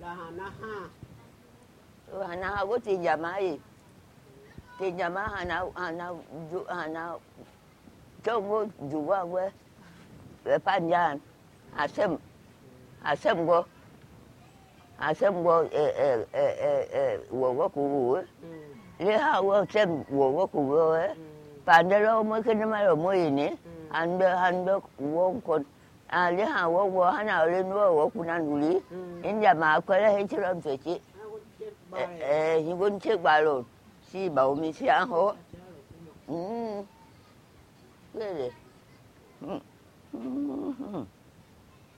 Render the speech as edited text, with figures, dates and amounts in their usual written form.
là Hana hago tijamai. Tijama hana chongo juwa we. Panjan. Asem go. Wogo kuwe. Le hago sem wogo kuwe. Pandelo mo kinama mo ini. Hando wong le hago wo hana le no kunanuli. Inja ma kwela hichiram sechi. Higun chiếc bà lột si bầu mi si ăn hố ghê gì